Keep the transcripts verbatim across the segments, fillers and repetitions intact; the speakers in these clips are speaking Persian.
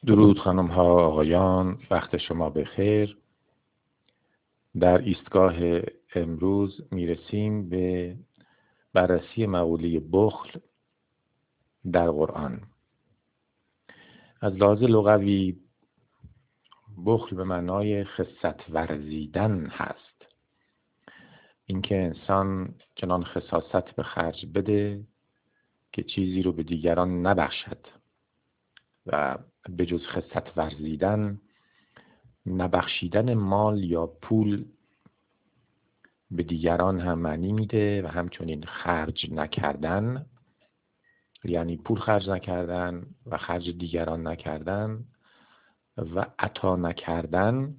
درود خانم ها آقایان، وقت شما بخیر. در ایستگاه امروز میرسیم به بررسی مقوله بخل در قرآن. از لحاظ لغوی بخل به معنای خست ورزیدن هست، اینکه انسان چنان خساست به خرج بده که چیزی رو به دیگران نبخشد و به جز خست ورزیدن نبخشیدن مال یا پول به دیگران هم معنی میده و همچنین خرج نکردن، یعنی پول خرج نکردن و خرج دیگران نکردن و عطا نکردن.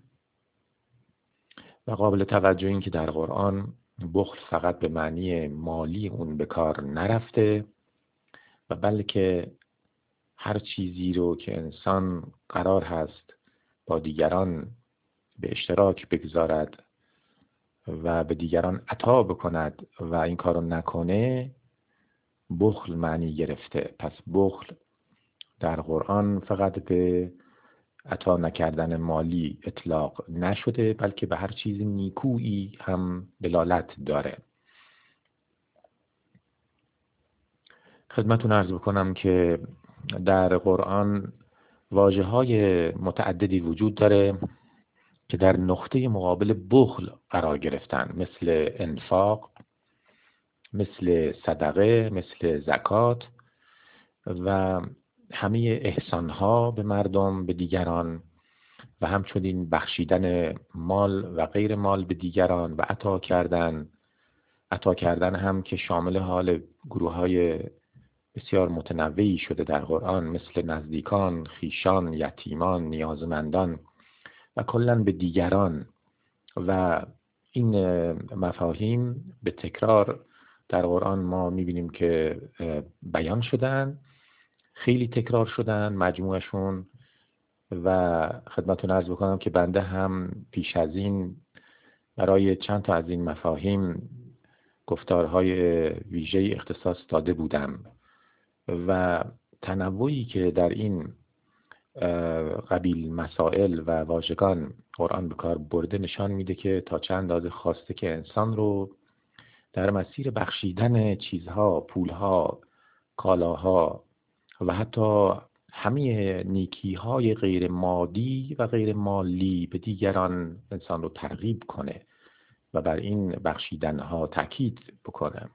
و قابل توجه این که در قرآن بخل فقط به معنی مالی اون به کار نرفته و بلکه هر چیزی رو که انسان قرار هست با دیگران به اشتراک بگذارد و به دیگران عطا بکند و این کارو نکنه بخل معنی گرفته. پس بخل در قرآن فقط به عطا نکردن مالی اطلاق نشده، بلکه به هر چیز نیکویی هم دلالت داره. خدمتتون عرض بکنم که در قرآن واژه‌های متعددی وجود داره که در نقطه مقابل بخل قرار گرفتن، مثل انفاق، مثل صدقه، مثل زکات و همه احسانها به مردم، به دیگران و همچنین بخشیدن مال و غیر مال به دیگران و عطا کردن. عطا کردن هم که شامل حال گروه‌های بسیار متنوعی شده در قرآن، مثل نزدیکان، خیشان، یتیمان، نیازمندان و کلاً به دیگران. و این مفاهیم به تکرار در قرآن ما می‌بینیم که بیان شدن، خیلی تکرار شدن مجموعشون. و خدمتتون عرض بکنم که بنده هم پیش از این برای چند تا از این مفاهیم گفتارهای ویژه اختصاص داده بودم و تنوعی که در این قبیل مسائل و واژگان قرآن به کار برده نشان میده که تا چند اندازه خواسته که انسان رو در مسیر بخشیدن چیزها، پولها، کالاها و حتی همه نیکیهای غیر مادی و غیر مالی به دیگران انسان رو ترغیب کنه و بر این بخشیدنها تاکید بکنه.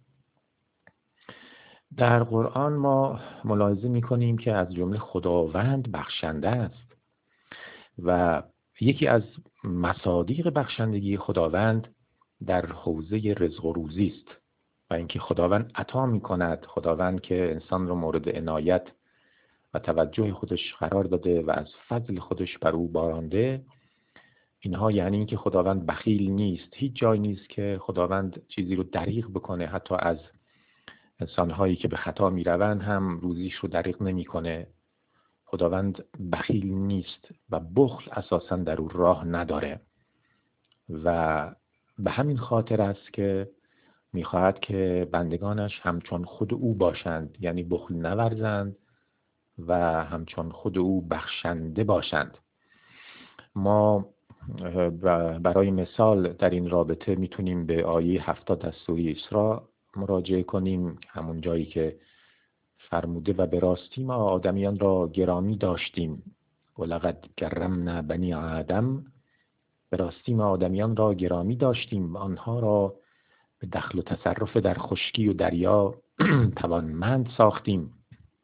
در قرآن ما ملاحظه می‌کنیم که از جمله خداوند بخشنده است و یکی از مصادیق بخشندگی خداوند در حوزه رزق و روزی است و اینکه خداوند عطا می‌کند، خداوند که انسان رو مورد عنایت و توجه خودش قرار داده و از فضل خودش بر او بارانده. اینها یعنی اینکه خداوند بخیل نیست. هیچ جای نیست که خداوند چیزی رو دریغ بکنه، حتی از انسان‌هایی که به خطا می‌روند هم روزیش رو دریغ نمی‌کنه. خداوند بخیل نیست و بخل اساساً در او راه نداره و به همین خاطر است که می‌خواهد که بندگانش همچون خود او باشند، یعنی بخل نورزند و همچون خود او بخشنده باشند. ما برای مثال در این رابطه میتونیم به آیه هفتاد از سوره اسراء مراجعه کنیم، همون جایی که فرموده و به راستی ما آدمیان را گرامی داشتیم ولقد کرمنا بنی آدم. به راستی ما آدمیان را گرامی داشتیم، آنها را به دخل و تصرف در خشکی و دریا توانمند ساختیم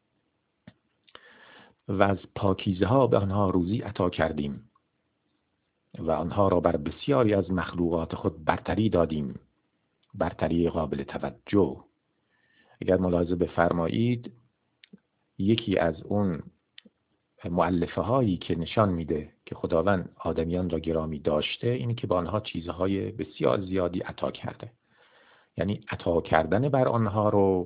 و از پاکیزه ها به آنها روزی عطا کردیم و آنها را بر بسیاری از مخلوقات خود برتری دادیم، برتری قابل توجه. اگر ملاحظه بفرمایید یکی از اون مؤلفه هایی که نشان میده که خداوند آدمیان را گرامی داشته اینه که با آنها چیزهای بسیار زیادی عطا کرده، یعنی عطا کردن بر آنها رو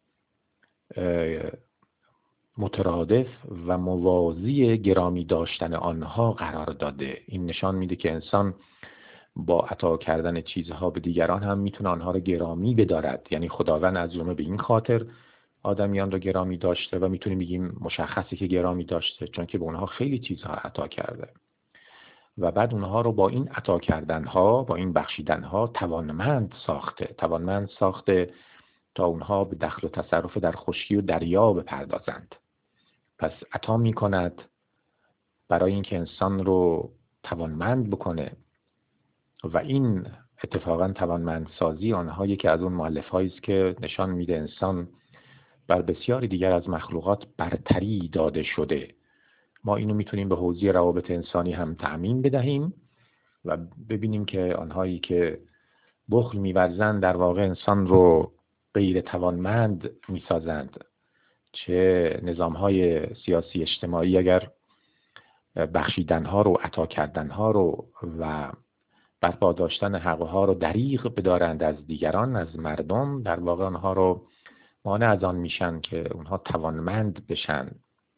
مترادف و موازی گرامی داشتن آنها قرار داده. این نشان میده که انسان با عطا کردن چیزها به دیگران هم میتونه آنها رو گرامی بدارد. یعنی خداوند از جمله به این خاطر آدمیان رو گرامی داشته و میتونیم بگیم مشخصی که گرامی داشته، چون که به اونها خیلی چیزها عطا کرده و بعد اونها رو با این عطا کردنها، با این بخشیدنها توانمند ساخته توانمند ساخته تا اونها به دخل و تصرف در خشکی و دریا بپردازند. پس عطا می کند برای اینکه انسان رو توانمند بکنه و این اتفاقا توانمندسازی آنها یکی از اون مؤلفهایی است که نشان میده انسان بر بسیاری دیگر از مخلوقات برتری داده شده. ما اینو میتونیم به حوزه روابط انسانی هم تعمیم بدهیم و ببینیم که آنهایی که بخل می‌ورزند در واقع انسان رو غیر توانمند میسازند. چه نظام‌های سیاسی اجتماعی اگر بخشیدنها رو، عطا کردنها رو و برپا داشتن حقها رو دریغ بدارند از دیگران، از مردم، در واقع آنها رو مانع از آن میشن که اونها توانمند بشن.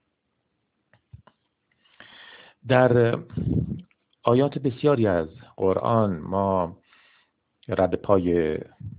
در آیات بسیاری از قرآن ما رد پای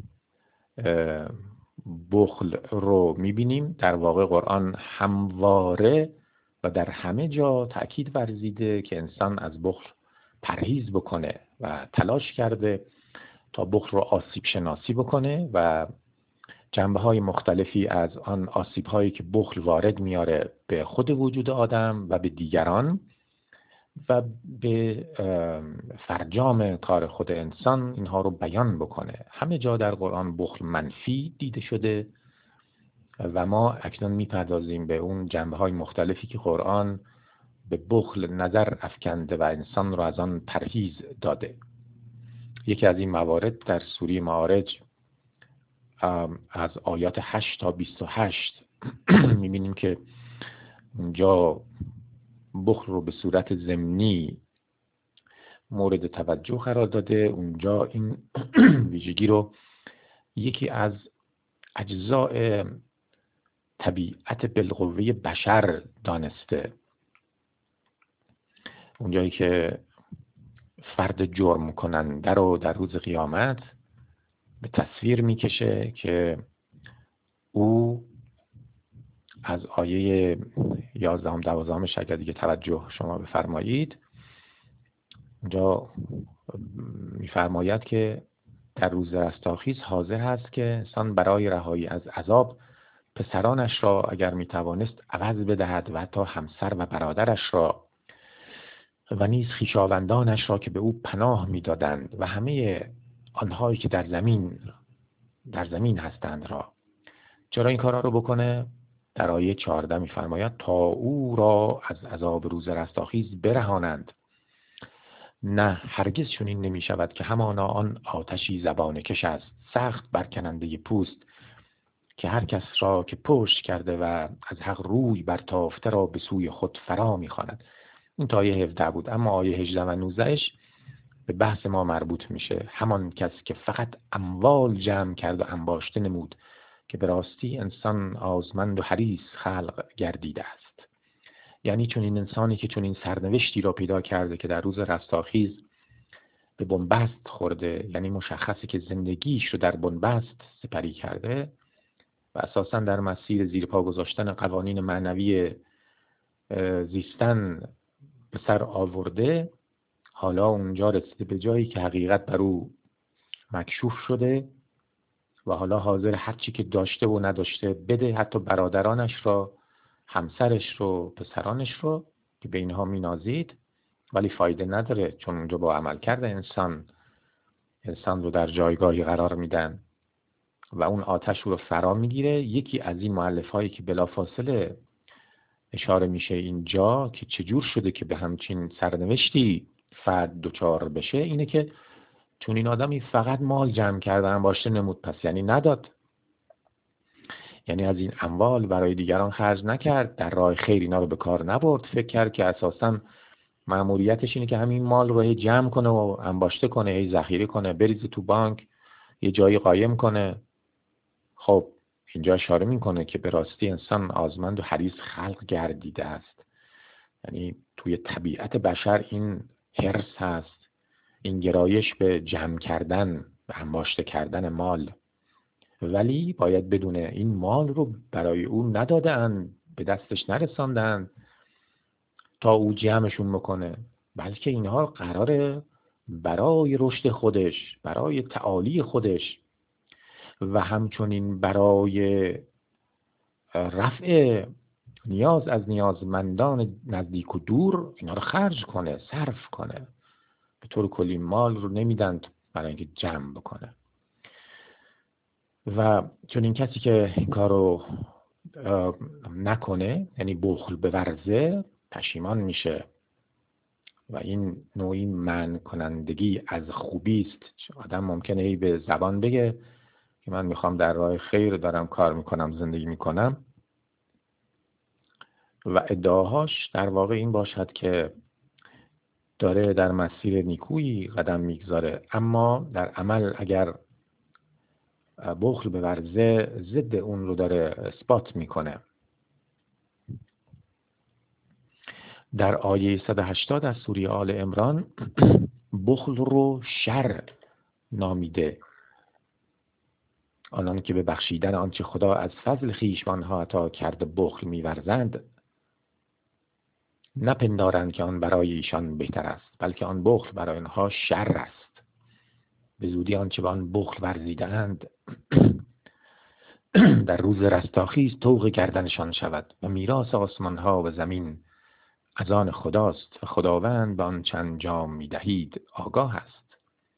بخل رو میبینیم. در واقع قرآن همواره و در همه جا تأکید ورزیده که انسان از بخل پرهیز بکنه و تلاش کرده تا بخل رو آسیب شناسی بکنه و جنبه‌های مختلفی از آن آسیب‌هایی که بخل وارد میاره به خود وجود آدم و به دیگران و به فرجام کار خود انسان اینها رو بیان بکنه. همه جا در قرآن بخل منفی دیده شده و ما اکنون میپردازیم به اون جنبه‌های مختلفی که قرآن به بخل نظر افکنده و انسان رو از آن پرهیز داده. یکی از این موارد در سوره معارج از آیات هشت تا بیست و هشت میبینیم که اونجا بخل رو به صورت ضمنی مورد توجه قرار داده. اونجا این ویژگی رو یکی از اجزاء طبیعت بالقوه بشر دانسته. اونجایی که فرد جرم کننده رو در روز قیامت به تصویر میکشه که او از آیه یازدهم دوازدهمش اگر دیگه توجه شما بفرمایید، اونجا میفرماید که در روز رستاخیز حاضر هست که انسان برای رهایی از عذاب پسرانش را اگر میتوانست عوض بدهد و حتی همسر و برادرش را و نیز خویشاوندانش را که به او پناه میدادند و همه آنهایی که در زمین در زمین هستند را. چرا این کارا رو بکنه؟ در آیه چهارده میفرماید تا او را از عذاب روز رستاخیز برهانند. نه هرگز چنین نمی شود که همانا آن آتشی زبانه کش است، سخت برکننده پوست، که هر کس را که پشت کرده و از حق روی برتافته را به سوی خود فرا می‌خواند. این تا آیه هفده بود. اما آیه هجده و نوزدهش به بحث ما مربوط میشه. همان کس که فقط اموال جمع کرد و انباشته نمود، که به راستی انسان آزمند و حریص خلق گردیده است. یعنی چون این انسانی که چون این سرنوشتی را پیدا کرده که در روز رستاخیز به بنبست خورده، یعنی مشخصه که زندگیش رو در بنبست سپری کرده و اساساً در مسیر زیر پا گذاشتن قوانین معنوی زیستن به سر آورده، حالا اونجا رسیده به جایی که حقیقت بر او مکشوف شده و حالا حاضر هر چی که داشته و نداشته بده، حتی برادرانش را، همسرش رو، پسرانش رو که به اینها مینازید، ولی فایده نداره، چون اونجا با عمل کرده انسان انسان رو در جایگاهی قرار میدن و اون آتش رو فرا میگیره. یکی از این مؤلف هایی که بلافاصله اشاره میشه اینجا که چجور شده که به همچین سرنوشتی فرد دوچار بشه، اینه که چون این آدمی فقط مال جمع کرده انباشته نمود، پس یعنی نداد، یعنی از این اموال برای دیگران خرج نکرد، در راه خیر اینا رو به کار نبرد. فکر کرد که اساساً مأموریتش اینه که همین مال رو هی جمع کنه و انباشته کنه، هی ذخیره کنه، بریزه تو بانک، یه جایی قایم کنه. خب اینجا اشاره میکنه که به راستی انسان آزمند و حریص خلق گردیده است. یعنی توی طبیعت بشر این حرص هست، این گرایش به جمع کردن، به انباشته کردن مال ولی باید بدونه این مال رو برای او ندادن، به دستش نرساندن تا او جمعشون بکنه، بلکه اینها قراره برای رشد خودش، برای تعالی خودش و همچنین برای رفع نیاز از نیازمندان نزدیک و دور اینا رو خرج کنه، صرف کنه. به طور کلی مال رو نمیدن برای اینکه جمع بکنه. و چون این کسی که این کارو نکنه، یعنی بخل بورزه، پشیمان میشه و این نوعی منع کنندگی از خوبی است. آدم ممکنه ای به زبان بگه که من میخوام در راه خیر دارم کار میکنم، زندگی میکنم، و ادعاهاش در واقع این باشد که داره در مسیر نیکویی قدم میگذاره، اما در عمل اگر بخل بورزه ضد اون رو داره اثبات میکنه. در آیه صد و هشتاد از سوره آل عمران بخل رو شر نامیده. آنان که به بخشیدن آنچه خدا از فضل خویش به آنها عطا کرده بخل می‌ورزند، نپندارند که آن برای ایشان بهتر است، بلکه آن بخل برای آنها شر است. به زودی آنچه به آن بخل ورزیدند در روز رستاخیز طوق گردنشان شود و میراث آسمان ها و زمین از آن خداست و خداوند به آن چند انجام می‌دهید آگاه است.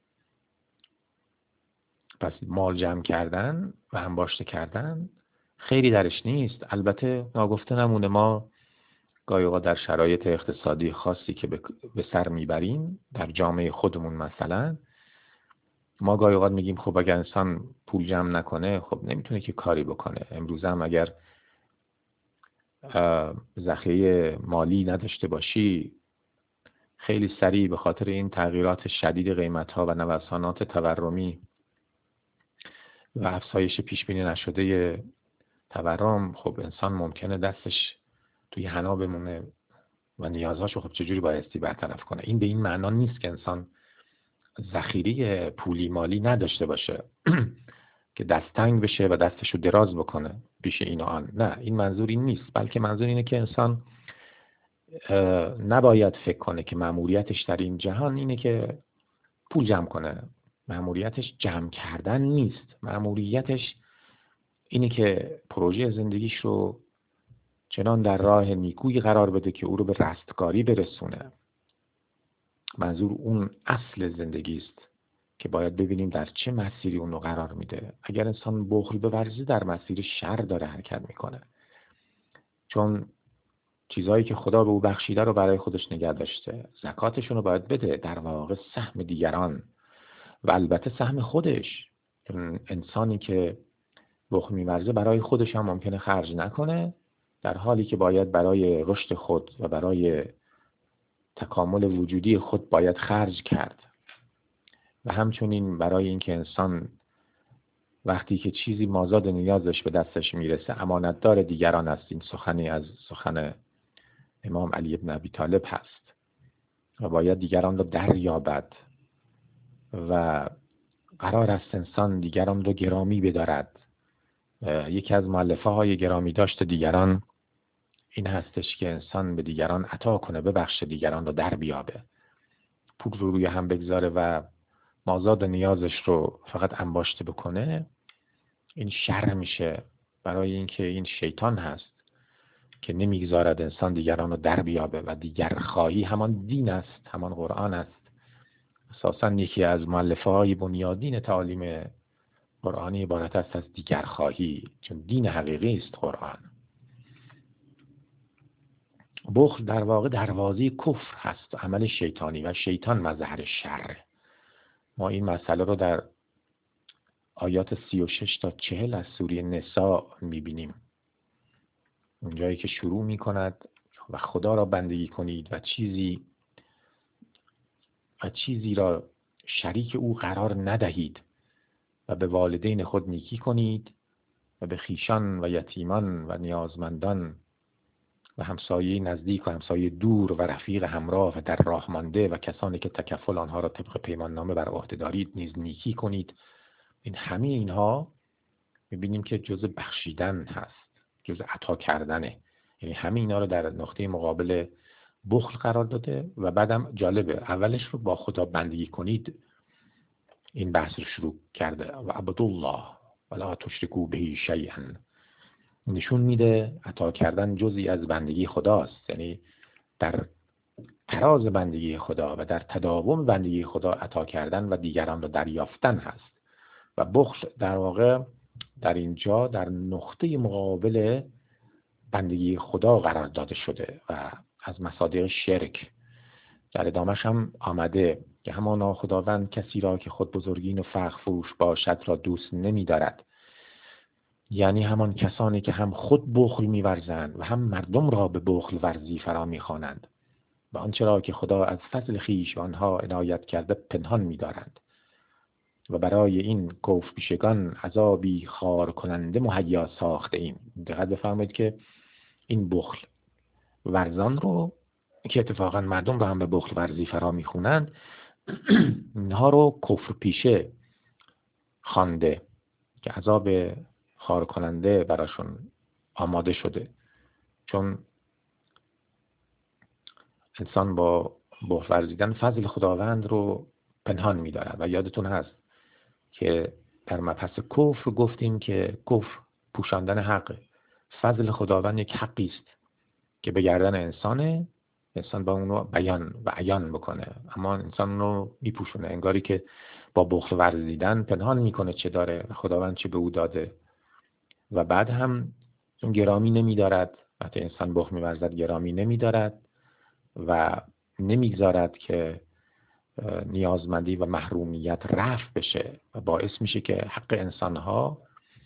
پس مال جمع کردن و انباشته کردن خیلی درش نیست. البته ناگفته نمونه ما گاهی اوقات در شرایط اقتصادی خاصی که به سر میبریم در جامعه خودمون، مثلا ما گاهی اوقات میگیم خب اگر انسان پول جمع نکنه خب نمیتونه که کاری بکنه. امروز هم اگر ذخیره مالی نداشته باشی، خیلی سریع به خاطر این تغییرات شدید قیمت‌ها و نوسانات تورمی و افزایش پیش بینی نشده تورم، خب انسان ممکنه دستش توی حنا بمونه و نیازهاشو خب چجوری بایستی برطرف کنه. این به این معنا نیست که انسان ذخیره پولی مالی نداشته باشه که دستتنگ بشه و دستشو دراز بکنه پیش این و آن. نه، این منظور این نیست، بلکه منظور اینه که انسان نباید فکر کنه که مأموریتش در این جهان اینه که پول جمع کنه. مأموریتش جمع کردن نیست، مأموریتش اینه که پروژه زندگیش رو چنان در راه نیکویی قرار بده که او رو به رستگاری برسونه. منظور اون اصل زندگی است که باید ببینیم در چه مسیری اون رو قرار میده. اگر انسان بخل بورزه در مسیر شر داره حرکت میکنه، چون چیزهایی که خدا به او بخشیده رو برای خودش نگه داشته. زکاتشون رو باید بده، در واقع سهم دیگران و البته سهم خودش. انسانی که بخل می‌ورزه برای خودش هم ممکنه خرج نکنه، در حالی که باید برای رشد خود و برای تکامل وجودی خود باید خرج کرد. و همچنین برای اینکه انسان وقتی که چیزی مازاد نیازش به دستش میرسه امانتدار دیگران است. این سخنی از سخن امام علی ابن ابی طالب هست و باید دیگران رو دریابد و قرار است انسان دیگران رو گرامی بدارد. یکی از مؤلفه های گرامی داشت دیگران این هستش که انسان به دیگران عطا کنه، ببخشه، دیگران رو در بیابه. پول رو روی هم بگذاره و مازاد نیازش رو فقط انباشته بکنه، این شر میشه. برای اینکه این شیطان هست که نمیگذارد انسان دیگران رو در بیابه و دیگر خواهی همان دین است، همان قرآن است. اساساً یکی از مؤلفه های بنیادین تعالیم قرآنی عبارت است از دیگر خواهی، چون دین حقیقی است قرآن. بخل در واقع دروازه کفر هست، عمل شیطانی و شیطان مظهر شر. ما این مسئله رو در آیات سی و شش تا چهل از سوره نساء میبینیم. اونجایی که شروع میکند و خدا را بندگی کنید و چیزی و چیزی را شریک او قرار ندهید و به والدین خود نیکی کنید و به خویشان و یتیمان و نیازمندان و همسایه نزدیک و همسایه دور و رفیق همراه و در راه مانده و کسانی که تکفل آنها را طبق پیمان نامه بر عهده دارید نیز نیکی کنید. این همه اینها میبینیم که جز بخشیدن هست، جز عطا کردنه. یعنی همه اینا رو در نقطه مقابل بخل قرار داده. و بعدم جالبه اولش رو با خدا بندگی کنید این بحث رو شروع کرده و عبدالله ولا تشرکوا به شیئا. نشون میده عطا کردن جزئی از بندگی خداست. یعنی در تراز بندگی خدا و در تداوم بندگی خدا عطا کردن و دیگران رو دریافتن هست. و بخل در واقع در اینجا در نقطه مقابل بندگی خدا قرار داده شده و از مصادیق شرک. در ادامهش هم آمده که همانا خداوند کسی را که خود بزرگین و فخر فروش باشد را دوست نمی دارد. یعنی همان کسانی که هم خود بخل می ورزند و هم مردم را به بخل ورزی فرا می خوانند و آنچه را که خدا از فضل خویش آنها عنایت کرده پنهان می دارند و برای این کفر پیشگان عذابی خار کننده مهیا ساخته ایم. دقت بفرمایید که این بخل ورزان رو که اتفاقا مردم رو هم به بخل ورزی فرا میخونند اینها رو کفر پیشه خوانده که عذاب خار کننده براشون آماده شده. چون انسان با بخل ورزیدن فضل خداوند رو پنهان می‌دارد. و یادتون هست که در مبحث کفر گفتیم که کفر پوشاندن حق، فضل خداوند یک حقی است که به گردن انسانه، انسان با اونو بیان و عیان بکنه، اما انسان رو میپوشونه، انگاری که با بخل ورزیدن پنهان میکنه چه داره و خداوند چه به او داده. و بعد هم اون گرامی نمیدارد، وقتی انسان بخل میورزد گرامی نمیدارد و نمیگذارد که نیازمندی و محرومیت رفع بشه و باعث میشه که حق انسانها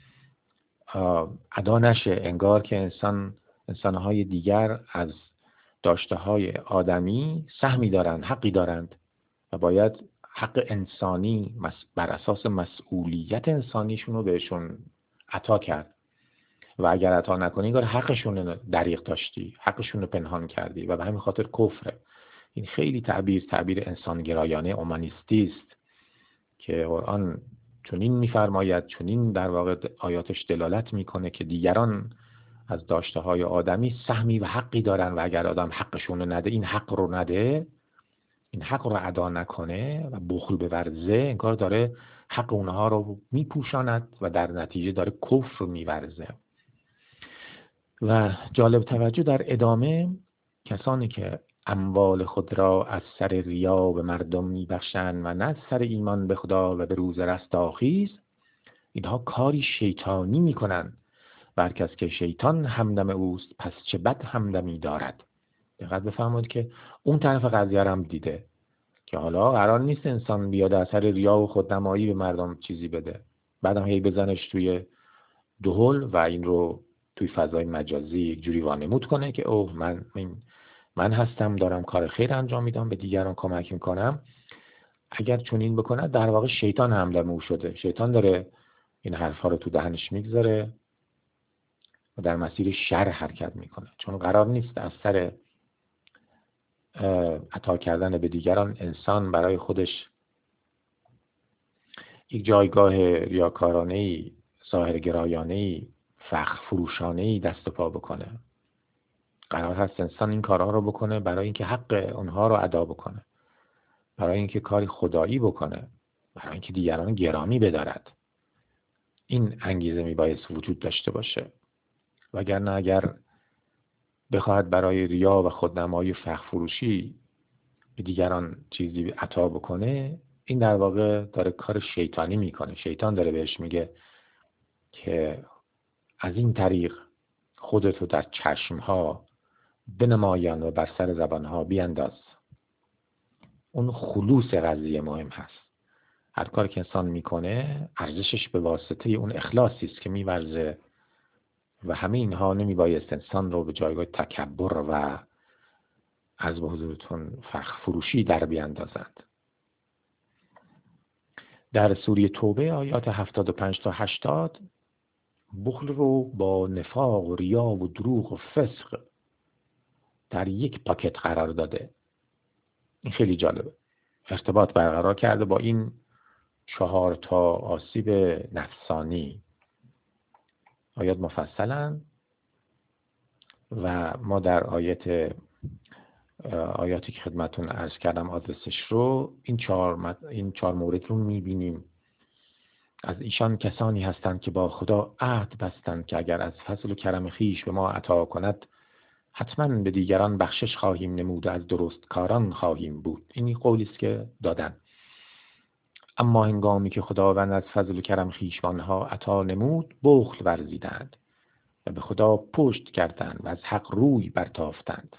ادا نشه. انگار که انسان انسانهای دیگر از داشته‌های آدمی سهمی دارند، حقی دارند و باید حق انسانی بر اساس مسئولیت انسانیشون رو بهشون عطا کرد. و اگر عطا نکنی انگار حقشون رو دریغ داشتی، حقشون رو پنهان کردی و به همین خاطر کفره. این خیلی تعبیر تعبیر انسانگرایانه اومانیستی است که قرآن چنین می‌فرماید، چنین در واقع آیاتش دلالت میکنه که دیگران از داشته‌های آدمی سهمی و حقی دارن و اگر آدم حقشون رو نده، این حق رو نده، این حق رو ادا نکنه و بخل بورزه، انگار داره حق اونها رو میپوشاند و در نتیجه داره کفر رو میورزه. و جالب توجه در ادامه کسانی که اموال خود را از سر ریا به مردم میبخشند و نه از سر ایمان به خدا و به روز رستاخیز، اینها کاری شیطانی میکنند و هر کس که شیطان همدم اوست پس چه بد همدمی دارد. دقت بفرمایید که اون طرف قضیه هم دیده که حالا قرار نیست انسان بیاد از سر ریا و خودنمایی به مردم چیزی بده، بعدم هی بزنش توی دهل و این رو توی فضای مجازی یک جوری وانمود کنه که اوه من من, من هستم، دارم کار خیر انجام میدم، به دیگران کمک میکنم. اگر چنین بکنه در واقع شیطان همدم او شده، شیطان داره این حرفا رو تو دهنش میگذاره و در مسیر شر حرکت میکنه. چون قرار نیست از سر عطا کردن به دیگران انسان برای خودش یک جایگاه ریاکارانه‌ای، ظاهرگرایانه‌ای، فخر فروشانه‌ای دست پا بکنه. قرار هست انسان این کارها رو بکنه برای اینکه حق اونها رو ادا بکنه، برای اینکه کاری خدایی بکنه، برای اینکه دیگران گرامی بدارد. این انگیزه میبایست وجود داشته باشه. وگرنه اگر بخواهد برای ریا و خودنمایی و فخر فروشی به دیگران چیزی عطا بکنه، این در واقع داره کار شیطانی میکنه. شیطان داره بهش میگه که از این طریق خودتو در چشمها بنمایان و بر سر زبانها بینداز. اون خلوص قضیه مهم هست. هر کار که انسان میکنه ارزشش به واسطه اون اخلاصی است که میورزه و همه اینها نمیبایست انسان رو به جایگاه تکبر و از به حضورتون فخر فروشی در بیاندازند. در سوره توبه آیات هفتاد و پنج تا هشتاد بخل رو با نفاق و ریا و دروغ و فسق در یک پاکت قرار داده. این خیلی جالبه. ارتباط برقرار کرده با این چهار تا آسیب نفسانی آیات مفصلن و ما در آیت آیاتی که خدمتون عرض کردم آدرسش رو، این چهار این چهار مورد رو میبینیم. از ایشان کسانی هستند که با خدا عهد بستند که اگر از فضل و کرم خیش به ما عطا کند حتما به دیگران بخشش خواهیم نمود و از درست کاران خواهیم بود. این قولی است که دادن. اما هنگامی که خداوند از فضل و کرم خیش به آنها عطا نمود، بخل ورزیدند و به خدا پشت کردند و از حق روی برتافتند.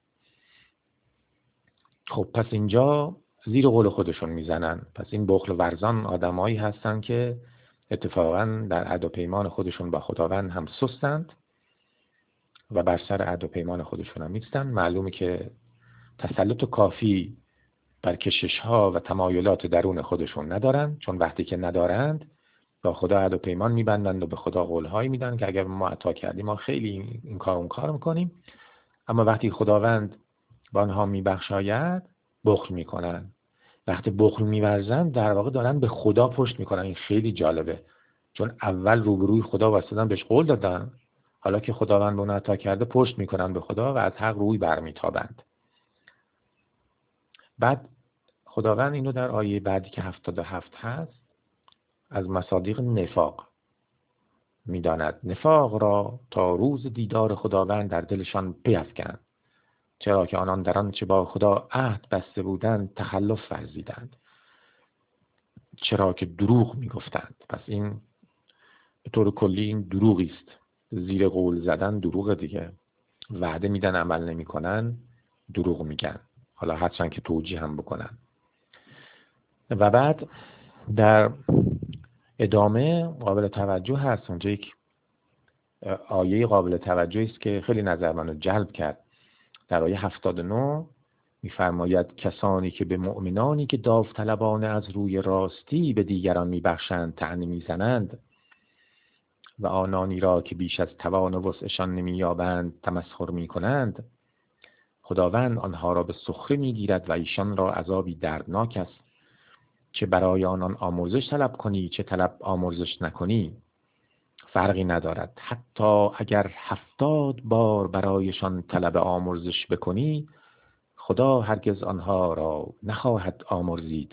خب پس اینجا زیر قول خودشون میزنن. پس این بخل ورزان آدمایی هستن که اتفاقا در عهد و پیمان خودشون با خداوند هم سستند و بر سر عهد و پیمان خودشون هم نیستن. معلومه که تسلط کافی بر کشش ها و تمایلات درون خودشون ندارن، چون وقتی که ندارند با خدا عهد و پیمان میبندند و به خدا قول هایی میدن که اگر ما عطا کردیم ما خیلی این کار اون کار میکنیم، اما وقتی خداوند با آنها میبخشاید بخل میکنن. وقتی بخل میورزن در واقع دارن به خدا پشت میکنن. این خیلی جالبه، چون اول روبروی خدا واسطن بهش قول دادن، حالا که خداوند به اون عطا کرده پشت میکنن به خدا و از حق روی برمیتابند. بعد خداوند اینو در آیه بعدی که هفتاد و هفت هست از مصادیق نفاق میداند. نفاق را تا روز دیدار خداوند در دلشان پیافکند، چرا که آنان در آنچه با خدا عهد بسته بودند تخلف ورزیدند، چرا که دروغ میگفتند. پس این به طور کلی این دروغی است. زیر قول زدن دروغ دیگه. وعده میدن عمل نمیکنن، دروغ میگن، حالا هرچند که توجیه هم بکنن. و بعد در ادامه قابل توجه هست، اونجا یک آیه قابل توجهی است که خیلی نظر منو جلب کرد. در آیه هفتاد و نه می‌فرماید کسانی که به مؤمنانی که داوطلبانه از روی راستی به دیگران میبخشند طعنه میزنند و آنانی را که بیش از توان و وسعشان نمییابند تمسخر میکنند، خداوند آنها را به سخره میگیرد و ایشان را عذابی دردناک است. چه برای آنان آمرزش طلب کنی چه طلب آمرزش نکنی فرقی ندارد. حتی اگر هفتاد بار برایشان طلب آمرزش بکنی خدا هرگز آنها را نخواهد آمرزید.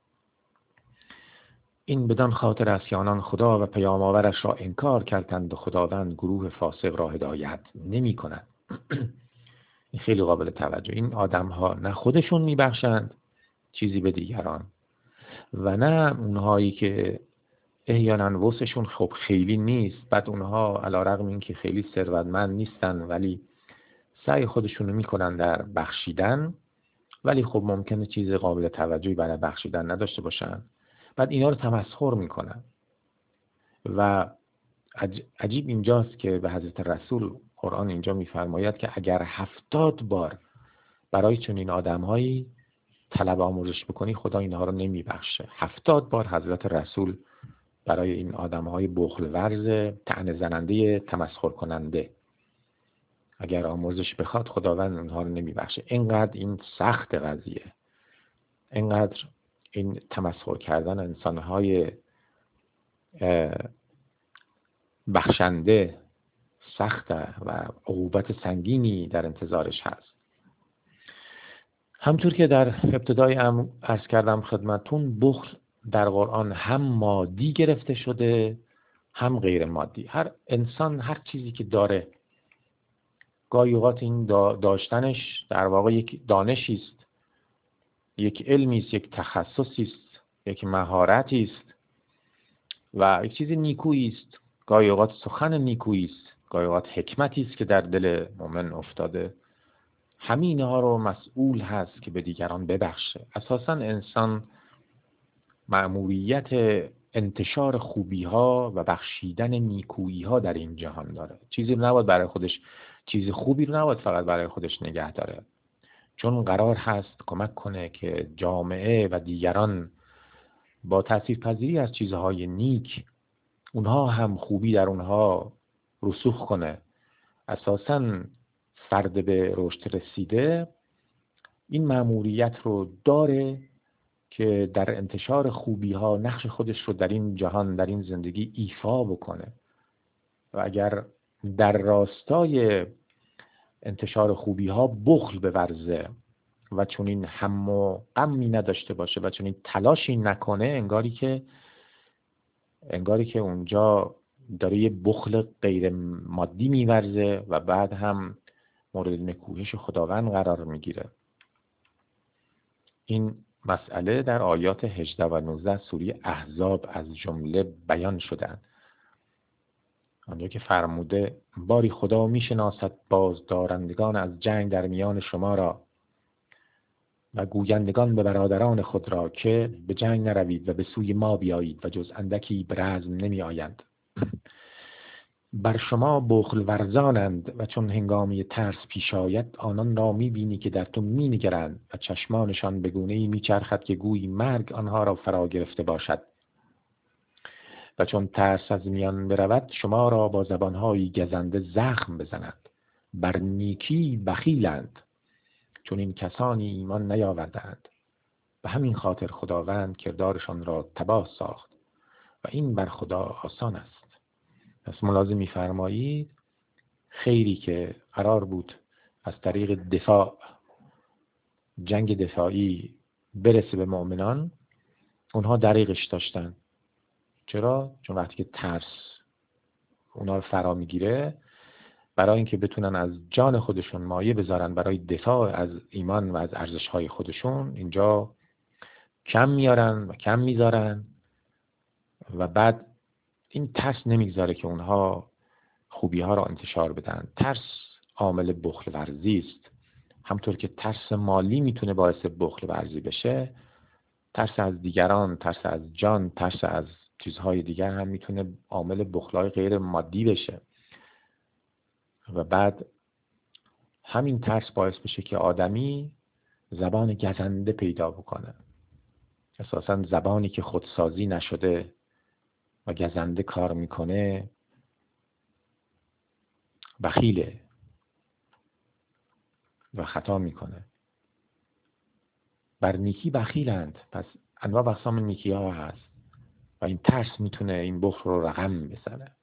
این بدان خاطر است که آنان خدا و پیام آورش را انکار کردند و خداوند گروه فاسق را هدایت نمی کند. این خیلی قابل توجه. این آدم ها نه خودشون می بخشند چیزی به دیگران و نه اونهایی که احیانا وسعشون خب خیلی نیست، بعد اونها علیرغم این که خیلی ثروتمند نیستن ولی سعی خودشونو میکنن در بخشیدن، ولی خب ممکنه چیز قابل توجهی برای بخشیدن نداشته باشن، بعد اینا رو تمسخر میکنن. و عجیب اینجاست که به حضرت رسول قرآن اینجا میفرماید که اگر هفتاد بار برای چنین آدمهایی طلب آمرزش بکنی خدا اینها رو نمیبخشه. هفتاد بار حضرت رسول برای این آدمهای بخل ورز، طعنه زننده، تمسخر کننده اگر آمرزش بخواد خداوند اونها رو نمیبخشه. اینقدر این سخت قضیه، اینقدر این تمسخر کردن انسانهای بخشنده سخته و عقوبت سنگینی در انتظارش هست. همطور که در ابتدای ام عرض کردم خدمتون، بخل در قرآن هم مادی گرفته شده هم غیر مادی. هر انسان هر چیزی که داره گاهی اوقات این داشتنش در واقع یک دانشی است، یک علمی است، یک تخصصی است، یک مهارتی است و یک چیز نیکویی است. گاهی اوقات سخن نیکویی است، گاهی اوقات حکمتی است که در دل مؤمن افتاده. همین ها رو مسئول هست که به دیگران ببخشه. اساساً انسان مأموریت انتشار خوبی ها و بخشیدن نیکویی ها در این جهان داره. چیزی رو نباید برای خودش، چیز خوبی رو نباید فقط برای خودش نگه داره، چون قرار هست کمک کنه که جامعه و دیگران با تأثیرپذیری از چیزهای نیک اونها هم خوبی در اونها رسوخ کنه. اساساً فرد به رشد رسیده این مأموریت رو داره که در انتشار خوبی ها نقش خودش رو در این جهان، در این زندگی ایفا بکنه. و اگر در راستای انتشار خوبی ها بخل بورزه و چون این هم و غمی نداشته باشه و چون این تلاشی نکنه، انگاری که انگاری که اونجا داره یه بخل غیر مادی میورزه و بعد هم مورد نکوهش خداوند قرار میگیره. این مسئله در آیات هجده و نوزده سوره احزاب از جمله بیان شدند. آنجا که فرموده باری خدا میشناسد بازدارندگان از جنگ در میان شما را و گویندگان به برادران خود را که به جنگ نروید و به سوی ما بیایید و جز اندکی به رزم نمی آیند. بر شما بخل ورزانند و چون هنگامی ترس پیش آید آنان را می بینی که در تو می نگرند و چشمانشان به گونه‌ای می چرخد که گویی مرگ آنها را فرا گرفته باشد. و چون ترس از میان برود شما را با زبانهایی گزنده زخم بزند. بر نیکی بخیلند چون این کسانی ایمان نیاوردند. به همین خاطر خداوند کردارشان را تباه ساخت و این بر خدا آسان است. پس ملاحظه می‌فرمایید خیری که قرار بود از طریق دفاع، جنگ دفاعی برسه به مؤمنان، اونها دریغش داشتن. چرا؟ چون وقتی که ترس اونا رو فرا میگیره، برای اینکه بتونن از جان خودشون مایه بذارن برای دفاع از ایمان و از ارزش‌های خودشون، اینجا کم میارن و کم میذارن و بعد این ترس نمیگذاره که اونها خوبی ها را انتشار بدن. ترس عامل بخل ورزی است. همطور که ترس مالی میتونه باعث بخل ورزی بشه، ترس از دیگران، ترس از جان، ترس از چیزهای دیگر هم میتونه عامل بخلای غیر مادی بشه. و بعد همین ترس باعث بشه که آدمی زبان گزنده پیدا بکنه. اساساً زبانی که خودسازی نشده و گزنده کار میکنه بخیله و خطا میکنه. بر نیکی بخیلند. پس انواع و اقسام نیکی ها هست و این ترس میتونه این بخل رو رقم بزنه.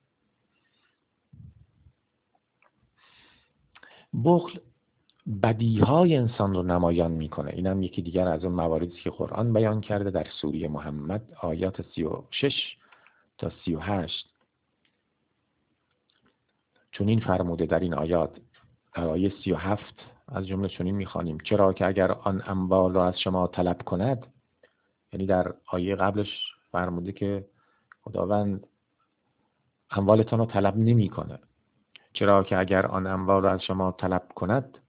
بخل بدیهای انسان رو نمایان میکنه. اینم یکی دیگر از اون مواردی که قرآن بیان کرده در سوره محمد آیات سی و شش تا سی و هشت. چون این فرموده در این آیات، در آیه سی و هفت از جمله چنین میخوانیم چرا که اگر آن اموال را از شما طلب کند، یعنی در آیه قبلش فرموده که خداوند اموالتان رو طلب نمی کنه، چرا که اگر آن اموال را از شما طلب کند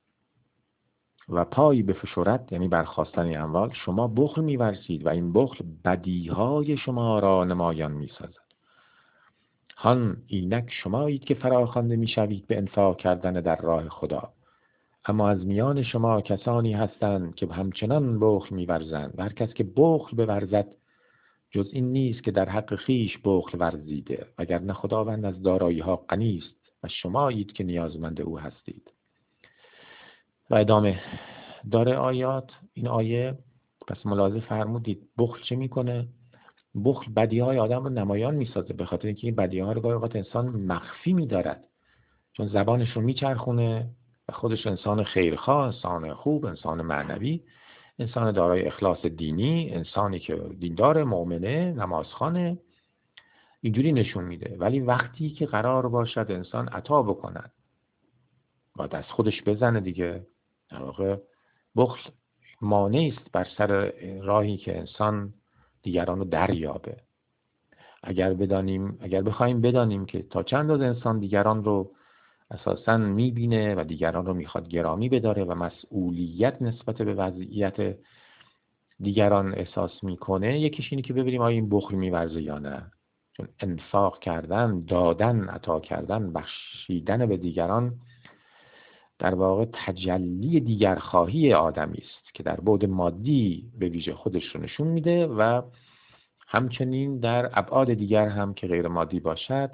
و پایی بفشرد، یعنی برخواستن اموال، شما بخل می‌ورزید و این بخل بدیهای شما را نمایان می‌سازد. هان اینک شمایید که فراخوانده می‌شوید به انفاق کردن در راه خدا، اما از میان شما کسانی هستند که همچنان بخل می‌ورزند و هر کس که بخل بورزد جز این نیست که در حق خیش بخل ورزیده، وگرنه خداوند از دارایی‌ها غنی است و شمایید که نیازمند او هستید. و ادامه داره آیات این آیه. پس ملاحظه فرمودید بخل چه میکنه؟ بخل بدیهای آدم رو نمایان میسازه، به خاطر اینکه این بدیها رو گاهی اوقات انسان مخفی میدارد، چون زبانش رو میچرخونه و خودش انسان خیرخواه، انسان خوب، انسان معنوی، انسان دارای اخلاص دینی، انسانی که دیندار، مؤمنه، نمازخوانه، اینجوری نشون میده. ولی وقتی که قرار باشد انسان عطا بکند و دست خودش بزنه دیگه، در واقع بخل مانعی است بر سر راهی که انسان دیگران رو دریابه. اگر بدانیم اگر بخوایم بدانیم که تا چند روز انسان دیگران رو اساساً میبینه و دیگران رو میخواد گرامی بداره و مسئولیت نسبت به وضعیت دیگران احساس میکنه، یکیش اینه که ببینیم آیا این بخل میورزه یا نه. چون انفاق کردن، دادن، عطا کردن، بخشیدن به دیگران در واقع تجلی دیگرخواهی آدمی است که در بعد مادی به ویژه خودش رو نشون میده و همچنین در ابعاد دیگر هم که غیر مادی باشد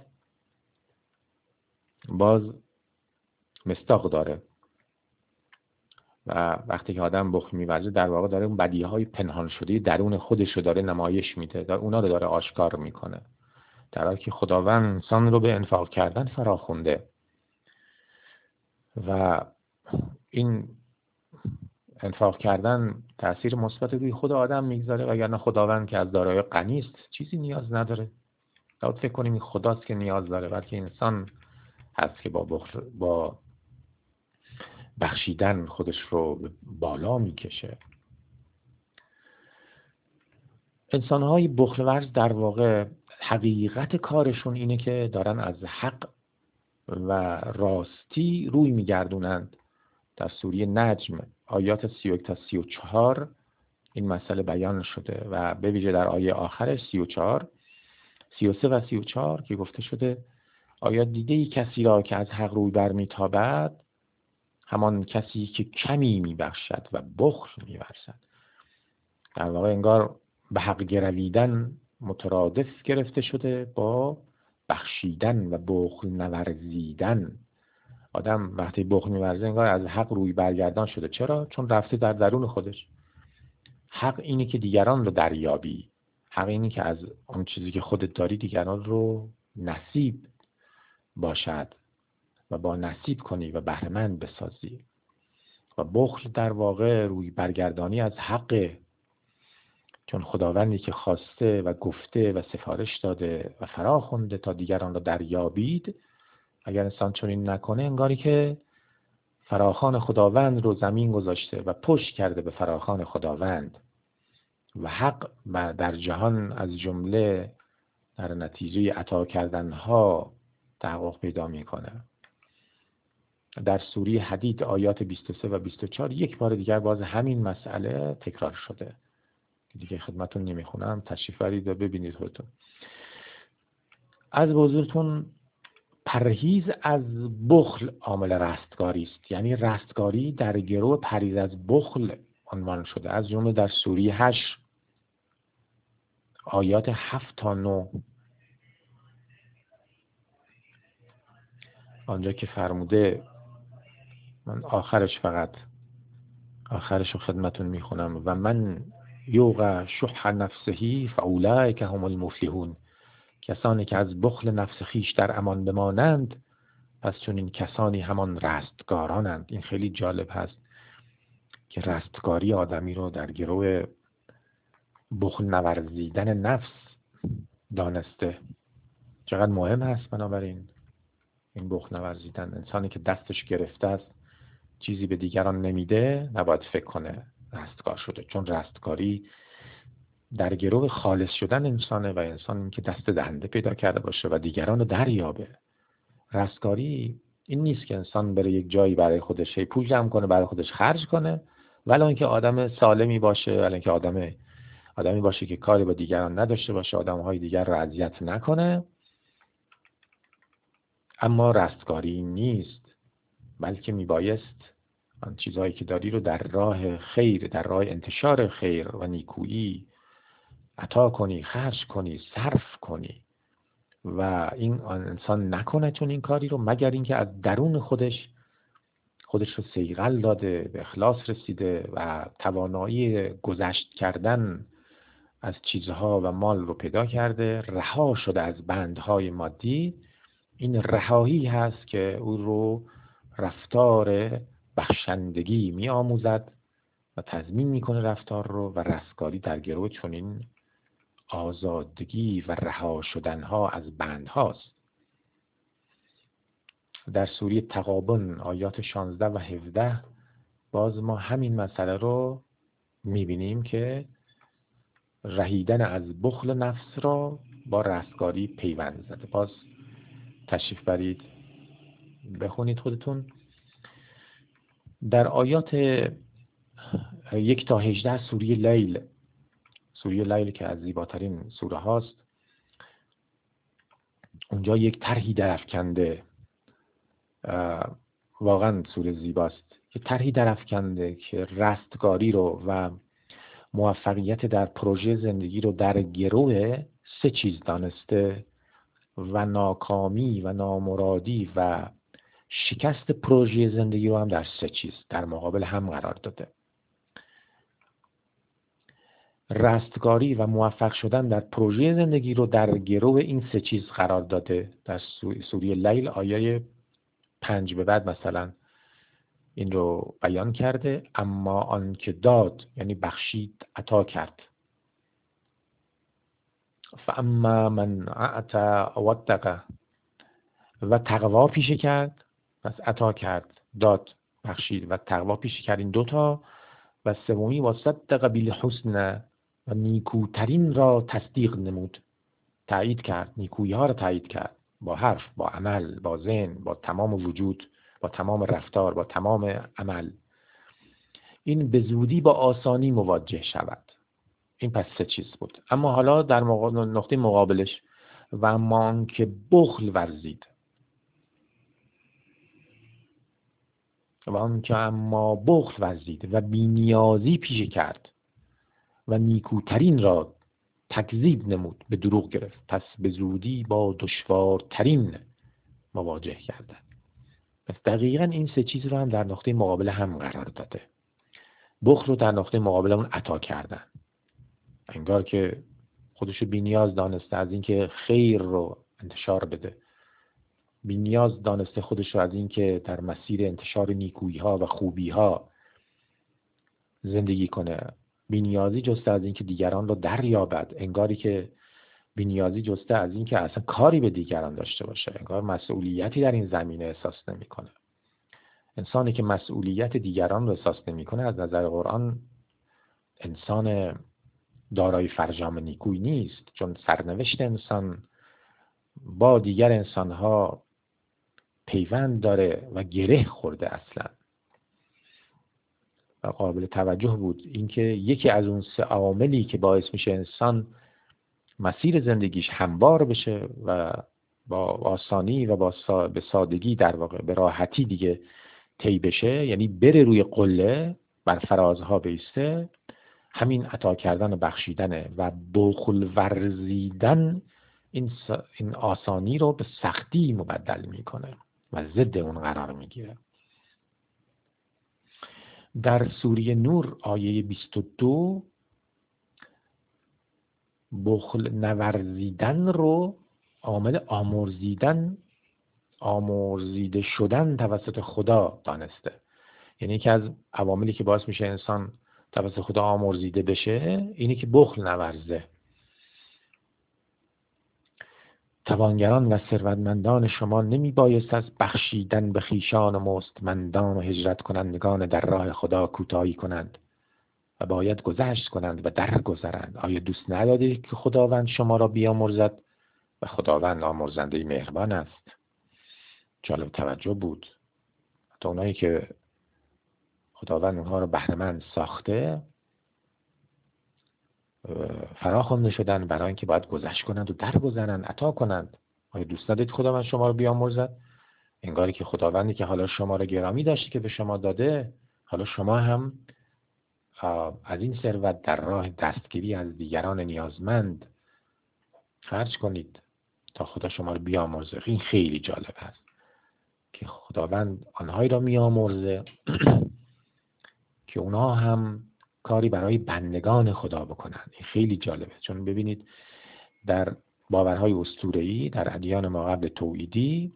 باز مصداق داره. و وقتی که آدم بخل می‌ورزه در واقع داره اون بدیهای پنهان شده درون خودش رو داره نمایش میده، داره اونا رو داره آشکار میکنه. در حالی که خداوند انسان رو به انفاق کردن فراخونده و این انفاق کردن تأثیر مثبت روی خود آدم میگذاره، وگرنه خداوند که از دارایی غنی است چیزی نیاز نداره. لابد فکر کنیم این خداست که نیاز داره، بلکه انسان هست که با بخل با بخشیدن خودش رو بالا میکشه. انسان‌های بخل ورز در واقع حقیقت کارشون اینه که دارن از حق و راستی روی میگردونند. در سوره نجم آیات سی و یک تا سی و چهار این مسئله بیان شده و به ویژه در آیه آخرش سی و چهار، سی و سه و سی و چهار که گفته شده آیا دیده‌ای کسی را که از حق روی برمیتابد؟ همان کسی که کمی میبخشد و بخل می‌ورزد. در واقع انگار به حق گرویدن مترادف گرفته شده با بخشیدن و بخل نورزیدن. آدم وقتی بخل می‌ورزه انگار از حق روی برگردان شده. چرا؟ چون رفته در درون خودش. حق اینه که دیگران رو دریابی. حق اینه که از اون چیزی که خودت داری دیگران رو نصیب باشد و با نصیب کنی و بهره‌مند بسازی. و بخل در واقع روی برگردانی از حق، چون خداوندی که خواسته و گفته و سفارش داده و فرا خونده تا دیگران را دریابید، اگر انسان چنین نکنه انگاری که فراخوان خداوند رو زمین گذاشته و پشت کرده به فراخوان خداوند و حق در جهان از جمله در نتیجه عطا کردنها تحقق پیدا میکنه. در سوره حدید آیات بیست و سه و بیست و چهار یک بار دیگر باز همین مسئله تکرار شده. دیگه خدمتون نمیخونم، تشریف برید و ببینید خودتون. از حضورتون پرهیز از بخل عامل رستگاری است. یعنی رستگاری در گرو پرهیز از بخل عنوان شده، از جمله در سوره هشت آیات هفت تا نه، آنجا که فرموده، من آخرش فقط آخرش رو خدمتون میخونم، و من یوق شح نفسهی فاولئک هم المفلحون. کسانی که از بخل نفس خیش در امان بمانند پس چون این کسانی همان رستگارانند. این خیلی جالب هست که رستگاری آدمی رو در گروه بخل نورزیدن نفس دانسته. چقدر مهم هست بنابراین این بخل نورزیدن. انسانی که دستش گرفته است چیزی به دیگران نمیده نباید فکر کنه رستگار شده، چون رستگاری در گروه خالص شدن انسانه و انسان این که دست دهنده پیدا کرده باشه و دیگران رو دریابه. رستگاری این نیست که انسان بره یک جایی برای خودش پول جمع کنه، برای خودش خرج کنه، ولی اینکه آدم سالمی باشه، ولی اینکه آدم آدمی باشه که کاری با دیگران نداشته باشه، آدم‌های دیگر رو اذیت نکنه. اما رستگاری نیست، بلکه میبایست آن چیزهایی که داری رو در راه خیر، در راه انتشار خیر و نیکویی عطا کنی، خرج کنی، صرف کنی. و این انسان نکنه چون این کاری رو مگر اینکه از درون خودش خودش رو صیقل داده، به اخلاص رسیده و توانایی گذشت کردن از چیزها و مال رو پیدا کرده، رها شده از بندهای مادی. این رهایی هست که او رو رفتار بخشندگی می آموزد و تضمین میکنه رفتار رو، و رستگاری در گروه چنین آزادگی و رها شدنها از بندهاست. در سوره تغابن آیات شانزده و هفده باز ما همین مسئله رو میبینیم که رهیدن از بخل نفس را با رستگاری پیوند زده. باز تشریف برید بخونید خودتون. در آیات یک تا هجده سوره لیل، سوره لیل که از زیباترین سوره هاست، اونجا یک طرحی درافکنده، واقعا سوره زیباست، یک طرحی درافکنده که رستگاری رو و موفقیت در پروژه زندگی رو در گروه سه چیز دانسته و ناکامی و نامرادی و شکست پروژه زندگی رو هم در سه چیز در مقابل هم قرار داده. رستگاری و موفق شدن در پروژه زندگی رو در گرو این سه چیز قرار داده. در سوره لیل آیه پنج به بعد مثلا این رو بیان کرده: اما آن که داد، یعنی بخشید، عطا کرد. فاما من اعطى واتقى، و تقوا پیشه کرد. پس عطا کرد، داد، بخشید و تقوا پیشه کرد، این دوتا. و سومی و صدق بالحسنى، و نیکوترین را تصدیق نمود، تایید کرد، نیکویی ها را تایید کرد، با حرف، با عمل، با ذهن، با تمام وجود، با تمام رفتار، با تمام عمل. این به زودی با آسانی مواجه شود. این پس سه چیز بود. اما حالا در نقطه مقابلش: و اما آن که بخل ورزید، و آن که اما بخل ورزید و بی‌نیازی پیشه کرد و نیکوترین را تکذیب نمود، به دروغ گرفت، پس به زودی با دشوارترین مواجه کردن. پس دقیقاً این سه چیز رو هم در نقطه مقابل هم قرار داده. بخل رو در نقطه مقابل اون عطا کردن، انگار که خودشو بی نیاز دانسته از اینکه خیر رو انتشار بده، بی نیاز دانسته خودش رو از اینکه در مسیر انتشار نیکویی ها و خوبی ها زندگی کنه، بی نیازی جسته از اینکه دیگران رو دریابد، انگاری که بی نیازی جسته از اینکه اصلا کاری به دیگران داشته باشه، انگار مسئولیتی در این زمینه احساس نمیکنه. انسانی که مسئولیت دیگران رو احساس نمیکنه از نظر قرآن انسان دارای فرجام نیکویی نیست، چون سرنوشت انسان با دیگر انسانها پیوند داره و گره خورده اصلا. و قابل توجه بود اینکه یکی از اون سه عواملی که باعث میشه انسان مسیر زندگیش هموار بشه و با آسانی و با سا... به سادگی، در واقع به راحتی دیگه طی بشه، یعنی بره روی قله، بر فرازها بیسته، همین عطا کردن و بخشیدنه. و بخل ورزیدن این, س... این آسانی رو به سختی مبدل میکنه و ضد اون قرار میگیره. در سوره نور آیه بیست و دو بخل نورزیدن رو عامل آمرزیدن، آمرزیده شدن توسط خدا دانسته. یعنی که از عواملی که باعث میشه انسان توسط خدا آمرزیده بشه اینی که بخل نورزه. توانگران و ثروتمندان شما نمی بایست از بخشیدن به خویشان و مستمندان و هجرت کنندگان در راه خدا کوتاهی کنند و باید گذشت کنند و درگذرند. آیا دوست ندارید که خداوند شما را بیامرزد؟ و خداوند آمرزنده مهربان است. جالب توجه بود، حتی اونایی که خداوند اونها رو بهره‌مند ساخته فرا خوانده شدن برای اینکه باید گذشت کنند و درگذرند، عطا کنند. آیا دوست ندارید خداوند شما رو بیامرزد؟ انگاری که خداوندی که حالا شما رو گرامی داشته که به شما داده، حالا شما هم از این ثروت در راه دستگیری از دیگران نیازمند خرج کنید تا خدا شما رو بیامرزه. این خیلی جالب است که خداوند آنهایی را میامرزه که اونها هم کاری برای بندگان خدا بکنن. این خیلی جالبه، چون ببینید در باورهای اسطوره‌ای، در ادیان ما قبل توحیدی،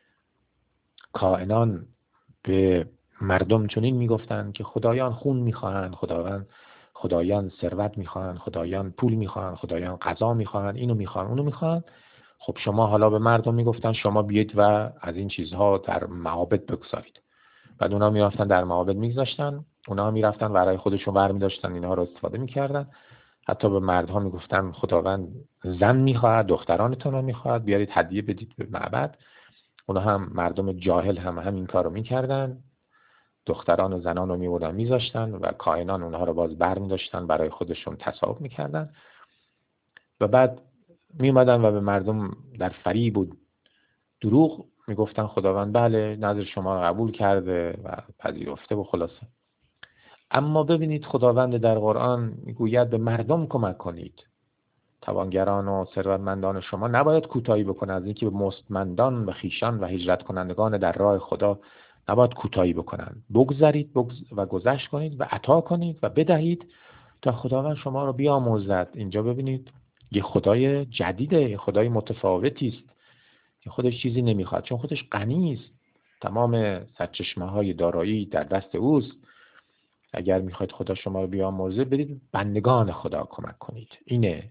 کائنان به مردم چنین میگفتن که خدایان خون میخواهند، خداوند خدایان ثروت میخواهند، خدایان پول میخواهند، خدایان غذا میخواهند، اینو میخواهند، اونو میخواهند. خب شما حالا به مردم میگفتن شما بیاید و از این چیزها در معابد بگذارید. بعد اونا میرفتن در معابد میگذاشتن، اونا میرفتن برای خودشون برمی داشتن، اینها رو استفاده میکردن. حتی به مردها میگفتن خداوند زن میخواهد، دخترانتون رو میخواهد، بیارید هدیه بدید به معبد. اونا هم مردم جاهل هم همین کارو میکردن، دختران و زنان رو میبردن میذاشتن و کائنان اونها رو باز برمی داشتن برای خودشون تصاحب میکردن و بعد میومدن و به مردم در فریب و دروغ میگفتن خداوند بله نظر شما رو قبول کرده و پذیرفته و خلاصه. اما ببینید خداوند در قرآن میگوید به مردم کمک کنید. توانگران و ثروتمندان شما نباید کوتاهی بکنند از اینکه به مستمندان و خیشان و هجرت کنندگان در راه خدا نباید کوتاهی بکنند. بگذرید بگذ... و گذشت کنید و عطا کنید و بدهید تا خداوند شما رو بیامرزد. اینجا ببینید یه خدای جدیده، یه خدای متفاوتی است که خودش چیزی نمیخواد، چون خودش غنی است، تمام سرچشمه های دارایی در دست اوست. اگر میخواید خدا شما رو بیامرزه، برید بندگان خدا کمک کنید. اینه.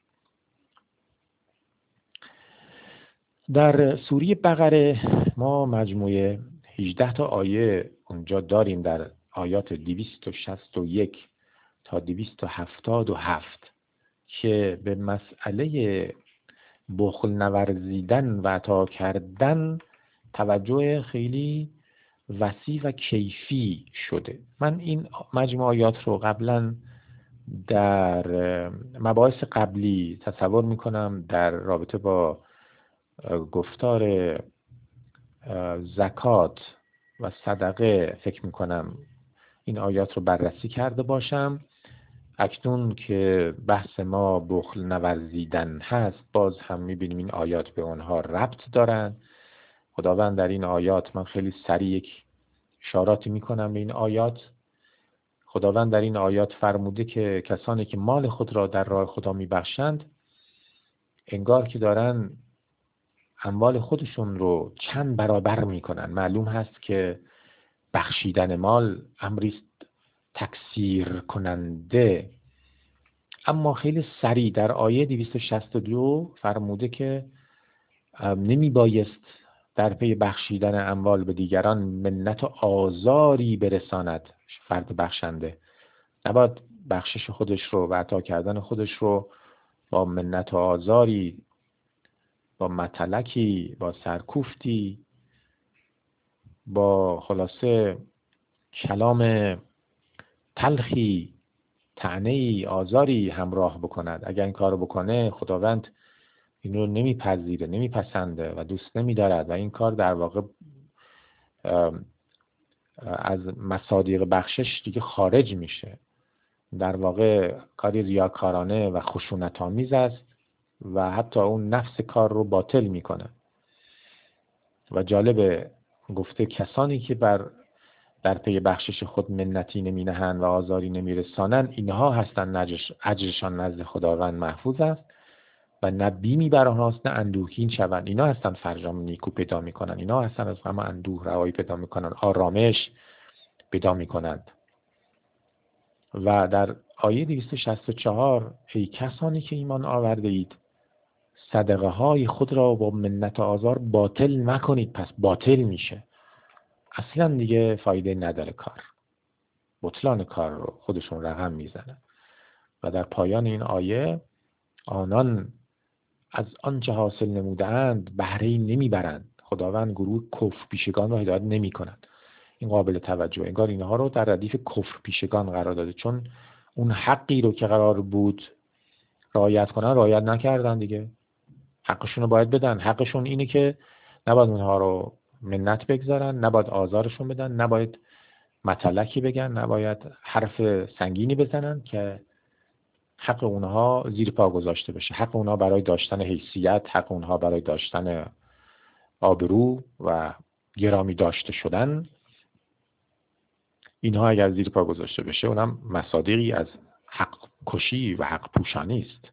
در سوره بقره ما مجموعه هجده تا آیه اونجا داریم، در آیات دویست و شصت و یک تا دویست و هفتاد و هفت که به مسئله بخل نورزیدن و عطا کردن توجه خیلی وسیع و کیفی شده. من این مجموعه آیات رو قبلا در مباحث قبلی تصور میکنم در رابطه با گفتار زکات و صدقه فکر میکنم این آیات رو بررسی کرده باشم. اکنون که بحث ما بخل نورزیدن هست، باز هم میبینیم این آیات به اونها ربط دارن. خداوند در این آیات، من خیلی سریع یک اشاراتی میکنم به این آیات، خداوند در این آیات فرموده که کسانی که مال خود را در راه خدا میبخشند، انگار که دارن اموال خودشون رو چند برابر میکنن. معلوم هست که بخشیدن مال امریست تکثیر کننده، اما خیلی سریع در آیه دویست و شصت و دو فرموده که نمی بایست در پی بخشیدن اموال به دیگران منت و آزاری برساند. فرد بخشنده نباید بخشش خودش رو و عطا کردن خودش رو با منت و آزاری، با متلکی، با سرکوفتی، با خلاصه کلام تلخی، طعنه‌ای، آزاری همراه بکند. اگر این کار رو بکنه، خداوند این رو نمیپذیره، نمیپسنده و دوست نمیدارد و این کار در واقع از مصادیق بخشش دیگه خارج میشه. در واقع کاری ریاکارانه و خشونت‌آمیز است و حتی اون نفس کار رو باطل میکنه. و جالبه گفته کسانی که بر در پی بخشش خود منتی نمی نهند و آزاری نمی رسانند، اینها هستند اجرشان نزد خداوند محفوظ است و نه بیمی بر آنهاست نه اندوهگین شوند. اینا هستند فرجام نیکو پیدا می کنند، اینا هستند از غم اندوه رهایی پیدا می کنند، آرامش پیدا می کنند. و در آیه دویست و شصت و چهار ای کسانی که ایمان آورده اید، صدقه های خود را با منت و آزار باطل نکنید. پس باطل میشه، اصلا دیگه فایده نداره کار، بطلان کار رو خودشون رقم میزنن. و در پایان این آیه آنان از آنچه حاصل نمودند بهره‌ای نمیبرند. خداوند گروه کفر پیشگان را هدایت نمی کند. این قابل توجه، انگار اینها رو در ردیف کفر پیشگان قرار داده، چون اون حقی رو که قرار بود رعایت کنن رعایت نکردن دیگه. حقشون رو باید بدن. حقشون اینه که نباید اونها رو منت بگذارن، نباید آزارشون بدن، نباید متلکی بگن، نباید حرف سنگینی بزنن که حق اونها زیر پا گذاشته بشه. حق اونها برای داشتن حیثیت، حق اونها برای داشتن آبرو و گرامی داشته شدن، اینها اگر زیر پا گذاشته بشه، اونم مصادیقی از حق کشی و حق پوشانی است.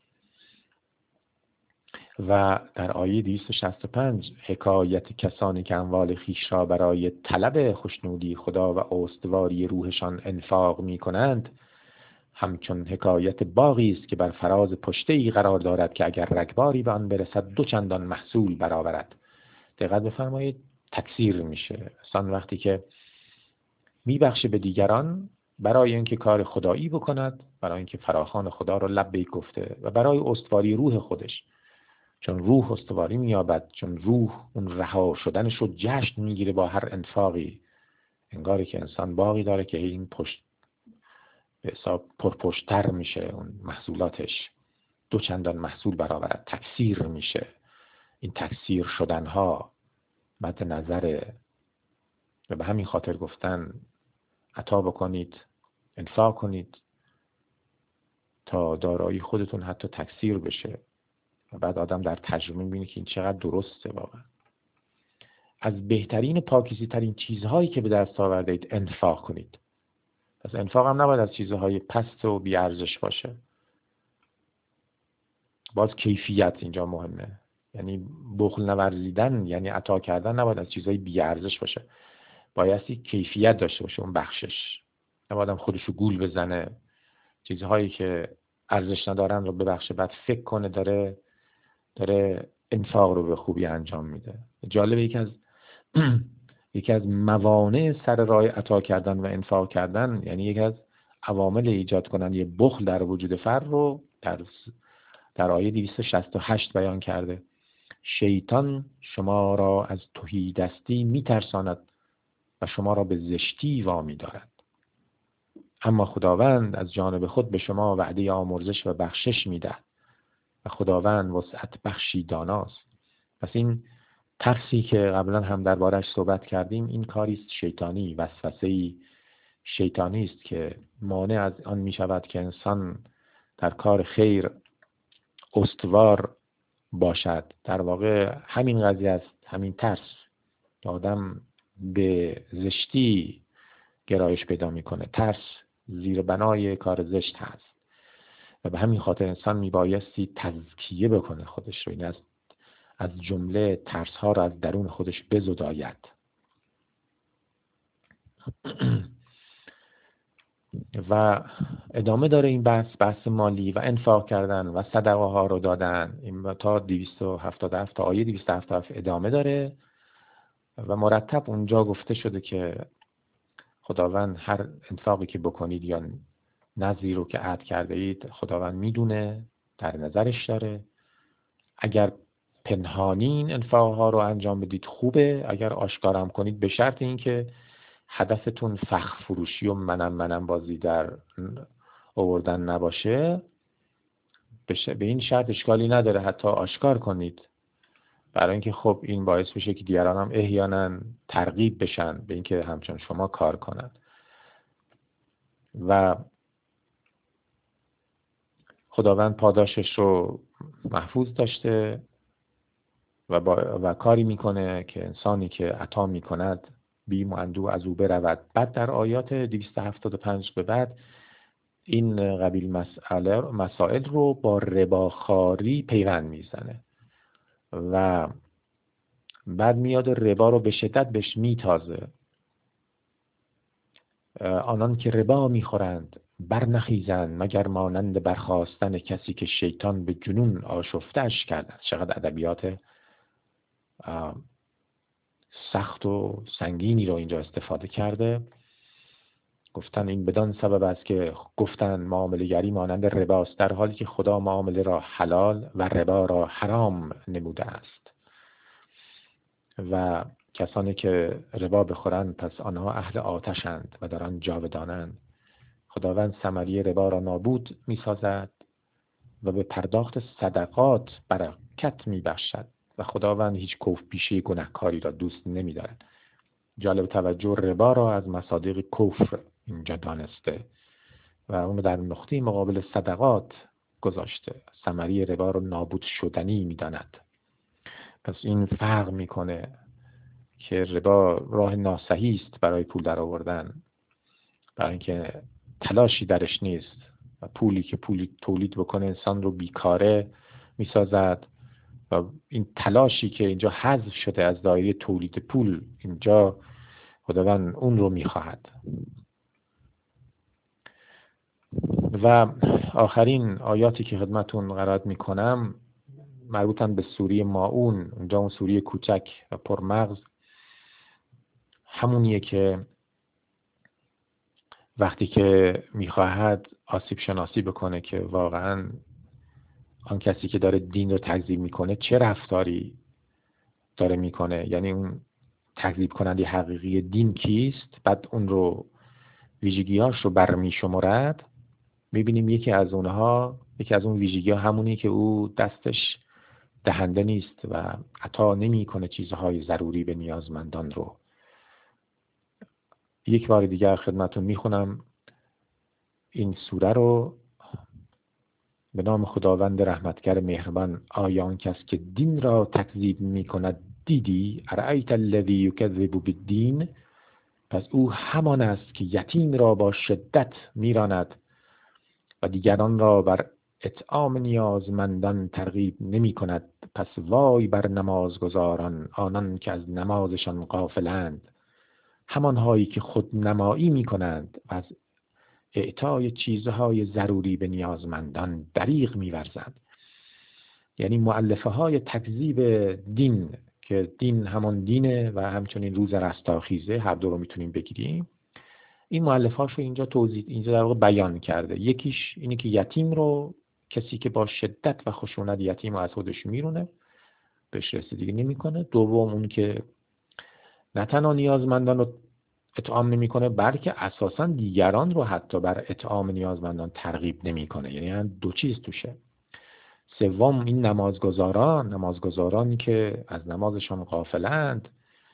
و در آیه دویست و شصت و پنج حکایت کسانی که اموال خیش را برای طلب خوشنودی خدا و استواری روحشان انفاق می کنند، همچون حکایت باغی است که بر فراز پشته‌ای قرار دارد که اگر رگباری به آن برسد دو چندان محصول برآورد. دقت بفرمایید، تکثیر میشه. انسان وقتی که میبخشه به دیگران برای اینکه کار خدایی بکند، برای اینکه فراخوان خدا رو لبیک گفته و برای استواری روح خودش، چون روح استواری مییابد، چون روح اون رها شدنش رو جشن میگیره با هر انفاقی. انگاری که انسان باغی داره که این پشت به حساب پرپشتر میشه، اون محصولاتش دو چندان محصول برآورد، تکثیر میشه. این تکثیر شدنها مد نظره و به همین خاطر گفتن عطا بکنید، انفاق کنید تا دارایی خودتون حتی تکثیر بشه و بعد آدم در تجربه می‌بینه که این چقدر درسته. واقعا از بهترین پاکیزه ترین چیزهایی که به دست آورده اید انفاق کنید. پس انفاق هم نباید از چیزهای پست و بی‌ارزش باشه. باز کیفیت اینجا مهمه، یعنی بخل نورزیدن یعنی عطا کردن نباید از چیزهای بی‌ارزش باشه، بایستی کیفیت داشته باشه اون بخشش. نباید هم خودشو گول بزنه، چیزهایی که ارزش ندارن رو ببخشه بعد فکر کنه داره داره انفاق رو به خوبی انجام میده. جالبه یکی از یکی از موانع سر راه عطا کردن و انفاق کردن، یعنی یکی از عوامل ایجاد کنن یه بخل در وجود فرد رو در در آیه دویست و شصت و هشت بیان کرده. شیطان شما را از تهیدستی میترساند و شما را به زشتی وامی دارد، اما خداوند از جانب خود به شما وعده آمرزش و بخشش میدهد و خداوند وسعت بخشی داناست. پس این ترسی که قبلا هم دربارش صحبت کردیم، این کاری است شیطانی، وسوسه‌ای شیطانی است که مانع از آن می شود که انسان در کار خیر استوار باشد. در واقع همین قضیه است، همین ترس. آدم به زشتی گرایش پیدا میکنه، ترس زیر بنای کار زشت هست و به همین خاطر انسان میبایستی تزکیه بکنه خودش رو، این از از جمله ترس ها رو از درون خودش بزداید. و ادامه داره این بحث، بحث مالی و انفاق کردن و صدقه ها رو دادن. این تا دویست و هفتاد و هفت تا آیه دویست و هفتاد و هفت ادامه داره و مرتب اونجا گفته شده که خداوند هر انفاقی که بکنید یا نذری رو که عهد کرده اید خداوند میدونه، در نظرش داره. اگر پنهانین انفاق ها رو انجام بدید خوبه، اگر آشکارم کنید به شرط این که هدفتون فخ فروشی و منم منم بازی در آوردن نباشه، به این شرط اشکالی نداره حتی آشکار کنید، برای اینکه خب این باعث بشه که دیگران هم احیانا ترغیب بشن به اینکه همچون شما کار کنن. و خداوند پاداشش رو محفوظ داشته و, با و کاری میکنه که انسانی که عطا میکند بیم و اندوه از او برود. بعد در آیات دویست و هفتاد و پنج به بعد این قبیل مسائل مسائل رو با رباخواری پیوند میزنه و بعد میاد ربا رو به شدت بهش میتازه. آنان که ربا میخورند برنخیزند مگر مانند برخاستن کسی که شیطان به جنون آشفته‌اش کرده. چقدر ادبیات سخت و سنگینی رو اینجا استفاده کرده. گفتن این بدان سبب است که گفتن معامله گری مانند رباست، در حالی که خدا معامله را حلال و ربا را حرام نموده است. و کسانی که ربا بخورند پس آنها اهل آتشند و در آن جاودانند. خداوند ثمره ربا را نابود می‌سازد و به پرداخت صدقات برکت می‌بخشد و خداوند هیچ کوف پیشه گناهکاری را دوست نمی‌دارد. جالب توجه، ربا را از مصادیق کفر اینجا دانسته و اون در نقطه مقابل صدقات گذاشته. ثمره ربا را نابود شدنی می‌داند. پس این فرق می‌کنه که ربا راه ناصحی است برای پول در آوردن، برای اینکه تلاشی درش نیست و پولی که پولی تولید بکنه انسان رو بیکاره میسازد و این تلاشی که اینجا حذف شده از دایره تولید پول، اینجا خداوند اون رو میخواهد. و آخرین آیاتی که خدمتون قرائت میکنم مربوطن به سوره ماعون. اونجا اون سوره کوچک و پرمغز همونیه که وقتی که میخواهد آسیب شناسی بکنه که واقعا آن کسی که داره دین رو تکذیب میکنه چه رفتاری داره میکنه، یعنی اون تکذیب کننده حقیقی دین کیست، بعد اون رو ویژگی‌هاش رو برمی شمارد. میبینیم یکی از اونها، یکی از اون ویژگی‌ها همونی که او دستش دهنده نیست و عطا نمی‌کنه چیزهای ضروری به نیازمندان رو. یک بار دیگر خدمتون میخونم این سوره رو. به نام خداوند رحمتگر مهربان. آیا آن کس که دین را تکذیب می‌کند دیدی؟ ارأیت الذی یکذب بالدین؟ پس او همان است که یتیم را با شدت میراند و دیگران را بر اطعام نیازمندان ترغیب نمی کند. پس وای بر نمازگزاران، آنان که از نمازشان غافلند، همانهایی که خود نمایی می کنند و از اعطای چیزهای ضروری به نیازمندان دریغ می ورزند. یعنی مؤلفه های تکذیب دین، که دین همون دینه و همچنین روز رستاخیزه، هر دو رو میتونیم بگیریم. این مؤلفه‌هاش رو اینجا توضیح، اینجا در واقع بیان کرده. یکیش اینه که یتیم رو کسی که با شدت و خشونت یتیم رو از خودش میرونه، بهش رسیدگی نمیکنه. دوم اون که نه تنها نیازمندان رو اطعام نمیکنه، بلکه اساساً دیگران رو حتی بر اطعام نیازمندان ترغیب نمیکنه. یعنی هم دو چیز توشه. سوم این نمازگزاران، نمازگزارانی که از نمازشان غافلند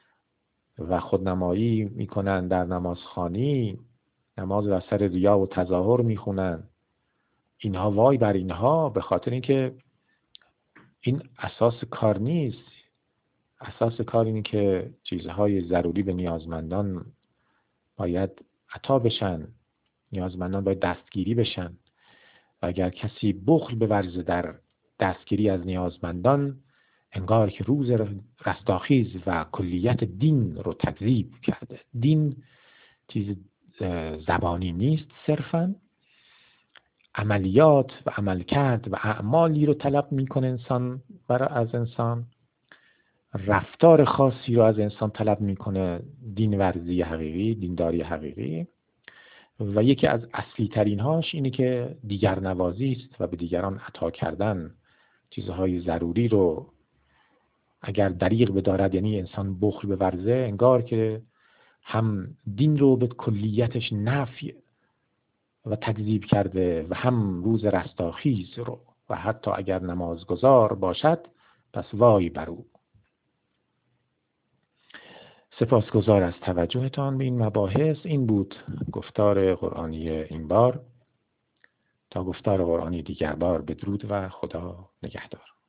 و خودنمایی میکنن در نمازخوانی، نماز و سر ریا و تظاهر میخونن، اینها وای بر اینها، به خاطر اینکه این اساس کار نیست. اساس کار اینه که چیزهای ضروری به نیازمندان باید عطا بشن، نیازمندان باید دستگیری بشن و اگر کسی بخل بورزه در دستگیری از نیازمندان، انگار که روز رستاخیز و کلیت دین رو تکذیب کرده. دین چیز زبانی نیست، صرفاً عملیات و عملکرد و اعمالی رو طلب میکنه انسان، برای از انسان رفتار خاصی رو از انسان طلب میکنه. دین ورزی حقیقی، دینداری حقیقی. و یکی از اصلی ترین هاش اینه که دیگر نوازی است و به دیگران عطا کردن چیزهای ضروری رو اگر دریغ بدارد، یعنی انسان بخل بورزه، انگار که هم دین رو به کلیتش نفی و تکذیب کرده و هم روز رستاخیز رو، و حتی اگر نمازگزار باشد پس وای بر او. سپاسگزار از توجهتان به این مباحث. این بود گفتار قرآنی این بار. تا گفتار قرآنی دیگر بار، بدرود و خدا نگهدار.